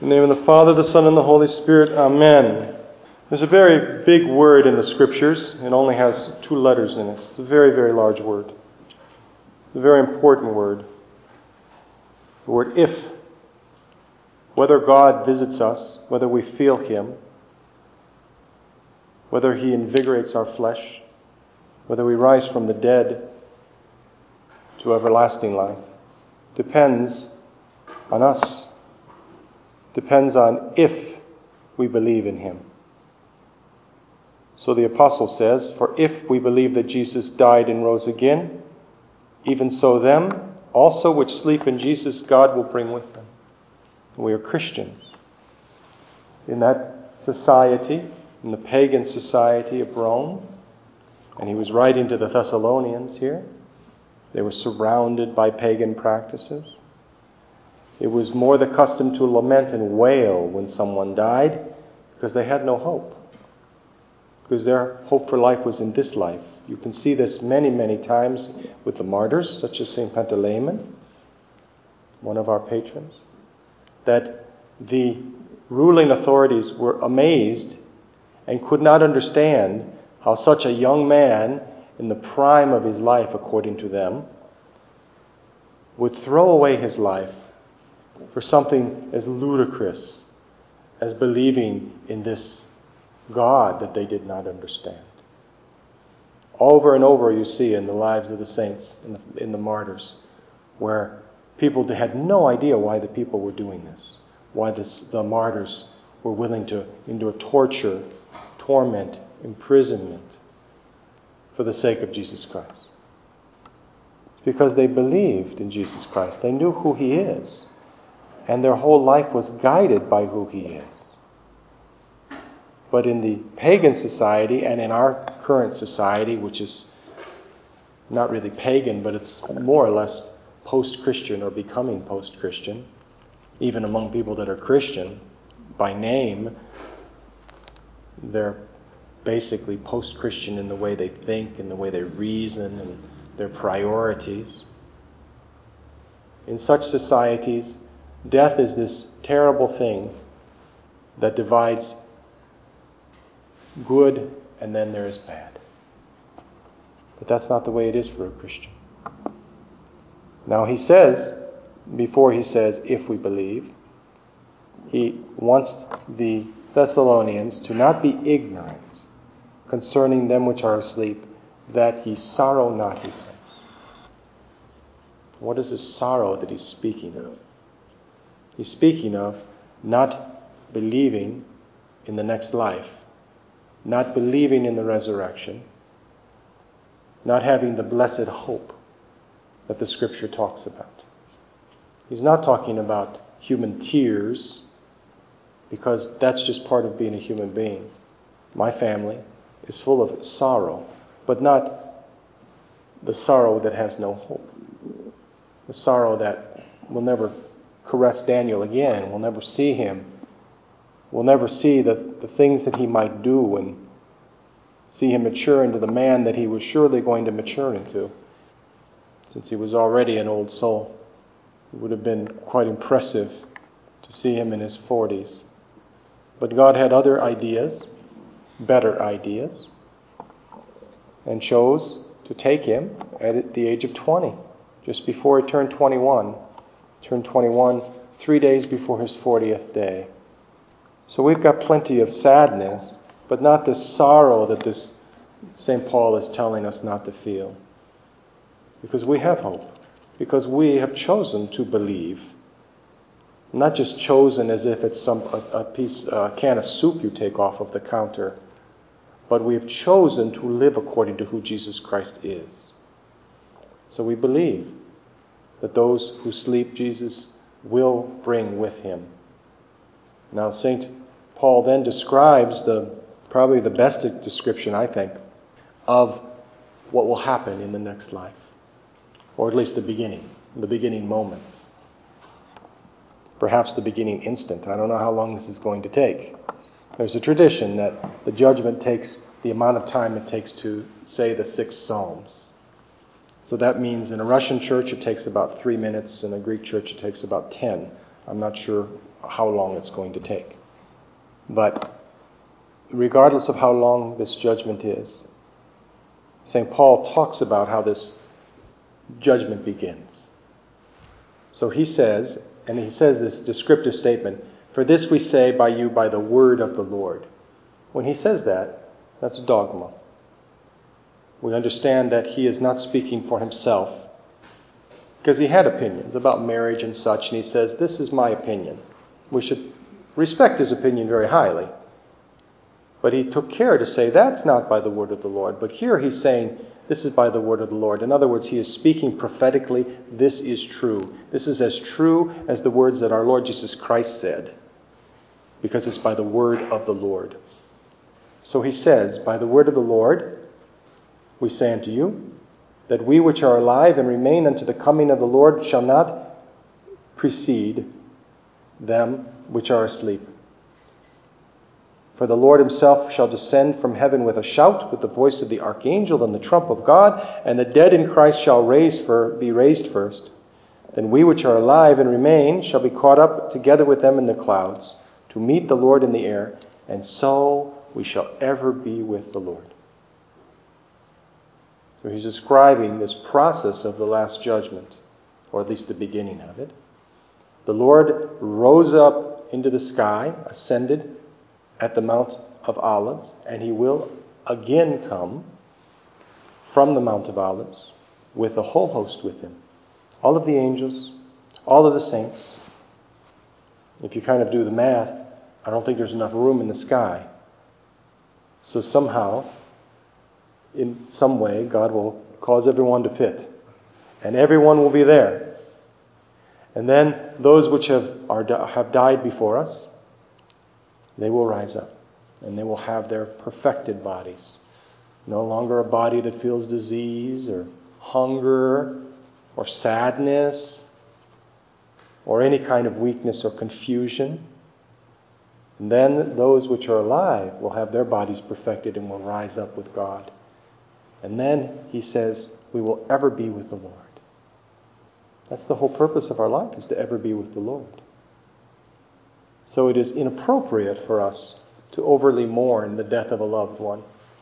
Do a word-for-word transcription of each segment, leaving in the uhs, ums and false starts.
In the name of the Father, the Son, and the Holy Spirit. Amen. There's a very big word in the Scriptures. It only has two letters in it. It's a very, very large word. It's a very important word. The word if. Whether God visits us, whether we feel Him, whether He invigorates our flesh, whether we rise from the dead to everlasting life, depends on us. Depends on if we believe in Him. So the apostle says, "For if we believe that Jesus died and rose again, even so them also which sleep in Jesus God will bring with them." We are Christians. In that society, in the pagan society of Rome, and he was writing to the Thessalonians here, they were surrounded by pagan practices. It was more the custom to lament and wail when someone died because they had no hope. Because their hope for life was in this life. You can see this many, many times with the martyrs, such as Saint Pantaleon, one of our patrons, that the ruling authorities were amazed and could not understand how such a young man in the prime of his life, according to them, would throw away his life for something as ludicrous as believing in this God that they did not understand. Over and over you see in the lives of the saints, in the, in the martyrs, where people they had no idea why the people were doing this, why this, the martyrs were willing to endure torture, torment, imprisonment for the sake of Jesus Christ. Because they believed in Jesus Christ. They knew who He is. And their whole life was guided by who He is. But in the pagan society and in our current society, which is not really pagan, but it's more or less post-Christian or becoming post-Christian, even among people that are Christian, by name, they're basically post-Christian in the way they think, in the way they reason, and their priorities. In such societies, death is this terrible thing that divides good and then there is bad. But that's not the way it is for a Christian. Now he says, before he says, if we believe, he wants the Thessalonians to not be ignorant concerning them which are asleep, that ye sorrow not, he says. What is this sorrow that he's speaking of? He's speaking of not believing in the next life, not believing in the resurrection, not having the blessed hope that the Scripture talks about. He's not talking about human tears, because that's just part of being a human being. My family is full of sorrow, but not the sorrow that has no hope. The sorrow that will never caress Daniel again. We'll never see him. We'll never see the, the things that he might do and see him mature into the man that he was surely going to mature into. Since he was already an old soul, it would have been quite impressive to see him in his forties. But God had other ideas, better ideas, and chose to take him at the age of twenty, just before he turned twenty-one. Turned twenty-one three days before his fortieth day. So we've got plenty of sadness, but not the sorrow that this Saint Paul is telling us not to feel. Because we have hope. Because we have chosen to believe. Not just chosen as if it's some a, a piece, a can of soup you take off of the counter, but we have chosen to live according to who Jesus Christ is. So we believe that those who sleep, Jesus will bring with him. Now, Saint Paul then describes the probably the best description, I think, of what will happen in the next life, or at least the beginning, the beginning moments, perhaps the beginning instant. I don't know how long this is going to take. There's a tradition that the judgment takes the amount of time it takes to say the six Psalms. So that means in a Russian church it takes about three minutes, in a Greek church it takes about ten. I'm not sure how long it's going to take. But regardless of how long this judgment is, Saint Paul talks about how this judgment begins. So he says, and he says this descriptive statement, "For this we say by you by the word of the Lord." When he says that, that's dogma. We understand that he is not speaking for himself, because he had opinions about marriage and such, and he says, this is my opinion. We should respect his opinion very highly. But he took care to say that's not by the word of the Lord. But here he's saying this is by the word of the Lord. In other words, he is speaking prophetically. This is true. This is as true as the words that our Lord Jesus Christ said, because it's by the word of the Lord. So he says, by the word of the Lord, we say unto you, that we which are alive and remain unto the coming of the Lord shall not precede them which are asleep. For the Lord himself shall descend from heaven with a shout, with the voice of the archangel and the trump of God, and the dead in Christ shall raise for, be raised first. Then we which are alive and remain shall be caught up together with them in the clouds, to meet the Lord in the air, and so we shall ever be with the Lord. So he's describing this process of the last judgment, or at least the beginning of it. The Lord rose up into the sky, ascended at the Mount of Olives, and he will again come from the Mount of Olives with a whole host with him. All of the angels, all of the saints. If you kind of do the math, I don't think there's enough room in the sky. So somehow, in some way, God will cause everyone to fit. And everyone will be there. And then those which have, are, have died before us, they will rise up, and they will have their perfected bodies. No longer a body that feels disease or hunger or sadness or any kind of weakness or confusion. And then those which are alive will have their bodies perfected and will rise up with God. And then, he says, we will ever be with the Lord. That's the whole purpose of our life, is to ever be with the Lord. So it is inappropriate for us to overly mourn the death of a loved one.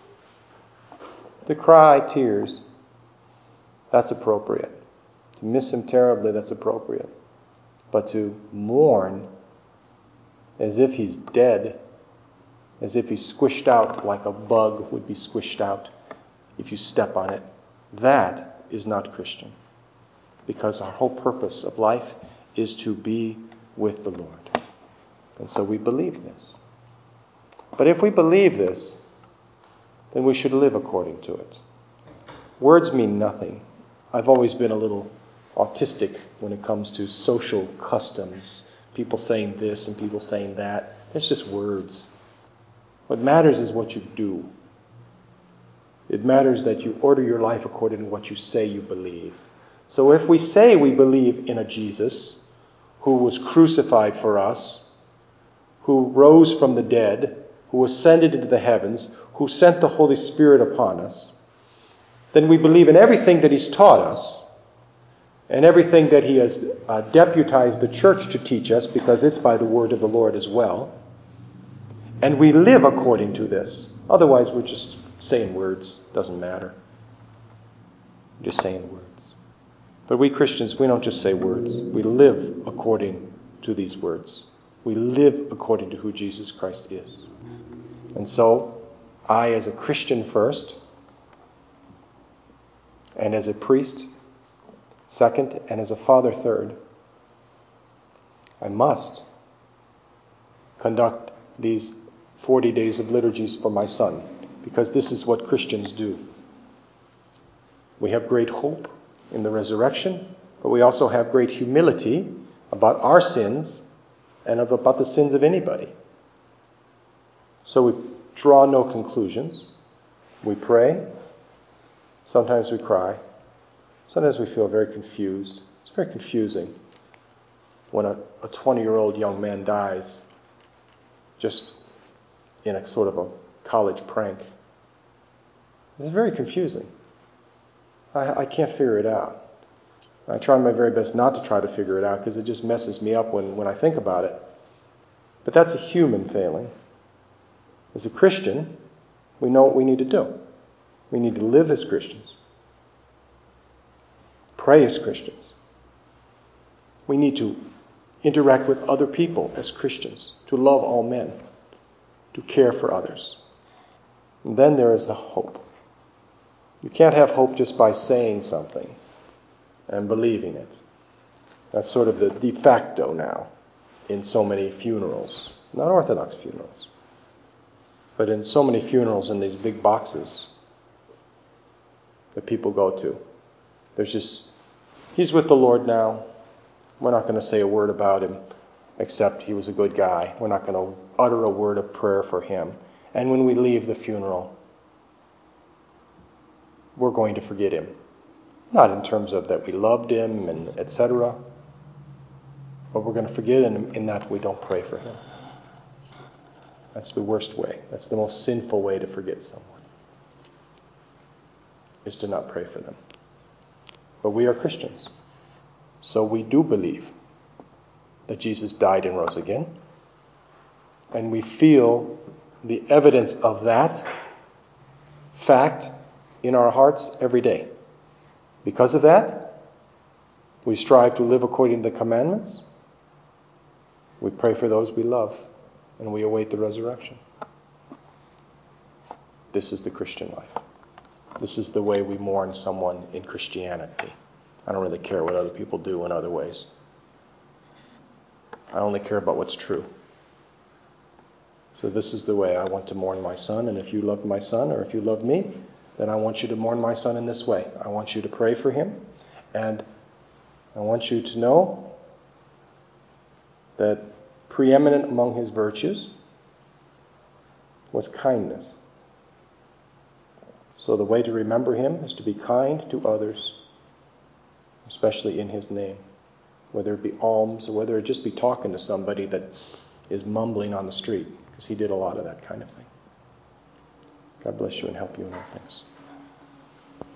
To cry tears, that's appropriate. To miss him terribly, that's appropriate. But to mourn as if he's dead, as if he's squished out like a bug would be squished out if you step on it, that is not Christian. Because our whole purpose of life is to be with the Lord. And so we believe this. But if we believe this, then we should live according to it. Words mean nothing. I've always been a little autistic when it comes to social customs. People saying this and people saying that. It's just words. What matters is what you do. It matters that you order your life according to what you say you believe. So if we say we believe in a Jesus who was crucified for us, who rose from the dead, who ascended into the heavens, who sent the Holy Spirit upon us, then we believe in everything that he's taught us and everything that he has uh, deputized the church to teach us, because it's by the word of the Lord as well. And we live according to this. Otherwise, we're just saying words. Doesn't matter. We're just saying words. But we Christians, we don't just say words. We live according to these words. We live according to who Jesus Christ is. And so, I as a Christian first, and as a priest second, and as a father third, I must conduct these forty days of liturgies for my son, because this is what Christians do. We have great hope in the resurrection, but we also have great humility about our sins and of, about the sins of anybody. So we draw no conclusions. We pray. Sometimes we cry. Sometimes we feel very confused. It's very confusing when a, a twenty-year-old young man dies just in a sort of a college prank. It's very confusing. I, I can't figure it out. I try my very best not to try to figure it out because it just messes me up when, when I think about it. But that's a human failing. As a Christian, we know what we need to do. We need to live as Christians. Pray as Christians. We need to interact with other people as Christians, to love all men, to care for others. And then there is the hope. You can't have hope just by saying something and believing it. That's sort of the de facto now in so many funerals. Not Orthodox funerals, but in so many funerals in these big boxes that people go to. There's just, he's with the Lord now. We're not going to say a word about him except he was a good guy. We're not going to utter a word of prayer for him. And when we leave the funeral, we're going to forget him. Not in terms of that we loved him and et cetera, but we're going to forget him in that we don't pray for him. That's the worst way. That's the most sinful way to forget someone, is to not pray for them. But we are Christians, so we do believe that Jesus died and rose again, and we feel the evidence of that fact in our hearts every day. Because of that, we strive to live according to the commandments. We pray for those we love, and we await the resurrection. This is the Christian life. This is the way we mourn someone in Christianity. I don't really care what other people do in other ways. I only care about what's true. So this is the way I want to mourn my son, and if you love my son, or if you love me, then I want you to mourn my son in this way. I want you to pray for him, and I want you to know that preeminent among his virtues was kindness. So the way to remember him is to be kind to others, especially in his name, whether it be alms or whether it just be talking to somebody that is mumbling on the street, because he did a lot of that kind of thing. God bless you and help you in all things.